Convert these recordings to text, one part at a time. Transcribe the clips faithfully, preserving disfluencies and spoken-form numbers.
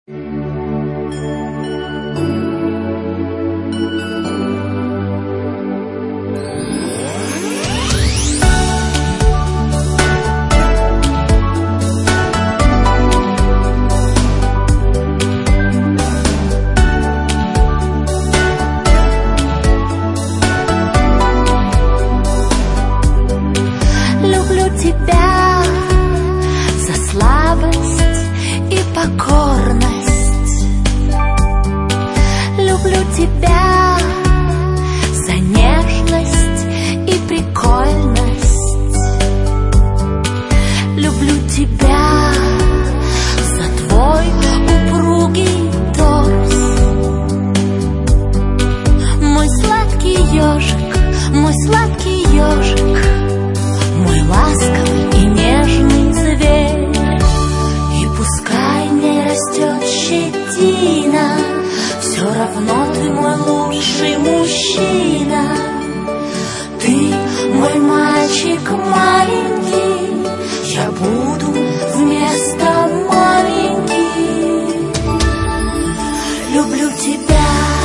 Тебя за слабость и покорность. Люблю тебя за нежность и прикольность. Люблю тебя за твой упругий торс. Мой сладкий ежик, мой сладкий ежик, мой ласковый и нежный зверь. И пускай не растет щетина, все равно ты мой лучший мужчина. Ты мой мальчик маленький, я буду вместо маленький. Люблю тебя.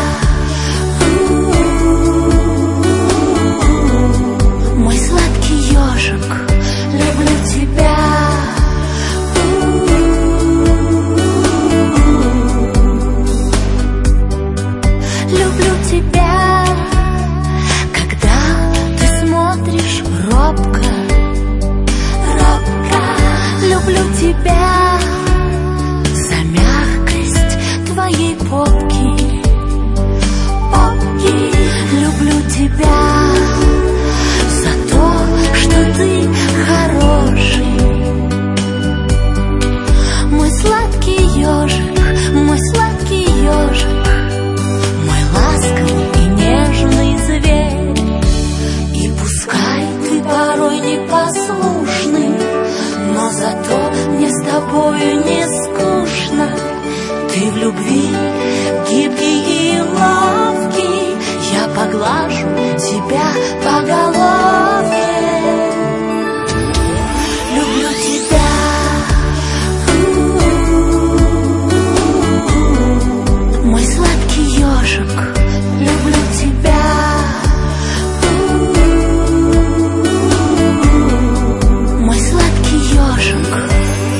Люблю тебя. Люблю тебя, когда ты смотришь робко, робко. Люблю тебя за мягкость твоей попки, попки. Люблю тебя за то, что ты хороший. Мой сладкий ежик, мой сладкий ежик, мой ласковый и нежный зверь. И пускай ты порой непослушный, но зато мне с тобою не скучно. Ты в любви гибкий и ловкий, я поглажу тебя по головке. Люблю тебя. Мой сладкий ежик, люблю тебя. Мой сладкий ежик.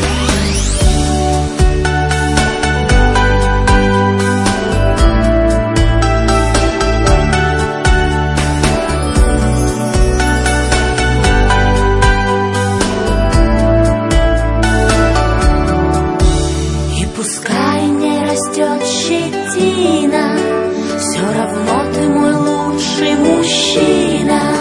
Пускай не растет щетина, все равно ты мой лучший мужчина.